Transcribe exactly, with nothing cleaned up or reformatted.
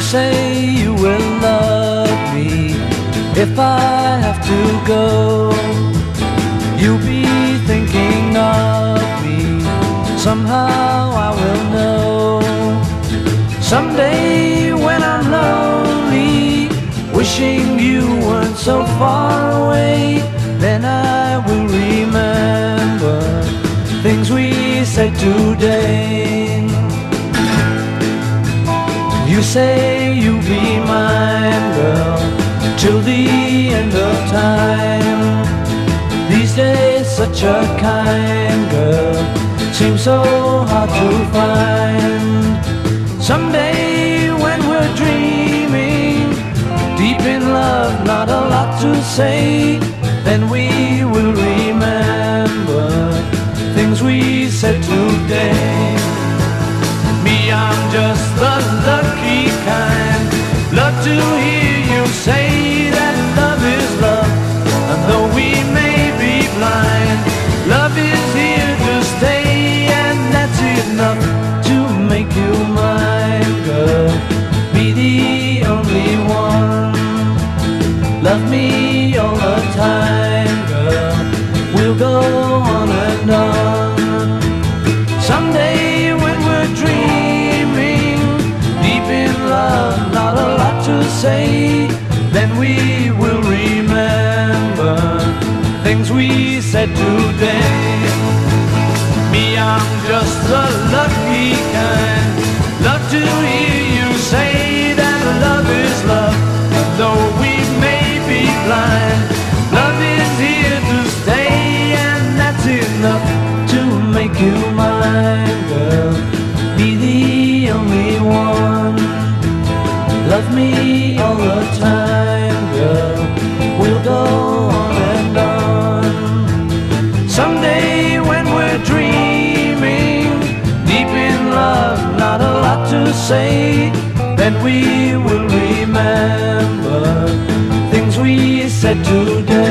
say you will love me if I have to go. You'll be thinking of me, somehow I will know. Someday when I'm lonely, wishing you weren't so far away, then I will remember things we said today. You say you'll be mine, girl, till the end of time. These days such a kind girl seems so hard to find. Someday when we're dreaming, deep in love, not a lot to say, then we will remember things we said today. Me, I'm just the lucky kind, love to hear you say that love is love. And though we may be blind, love is here to stay, and that's enough to make you mine, girl. Be the only one, love me all the time, girl. We'll go on and on. Someday when we're dreaming, deep in love, not a lot to say, then we will remember things we said today. Me, I'm just the lucky kind, love to hear you say that love is love. And though we may be blind, love is here to stay, and that's enough to make you mine, girl. Be the only one, love me all the time, girl. We'll go on and on. Someday when we're dreaming, deep in love, not a lot to say, then we will remember things we said today.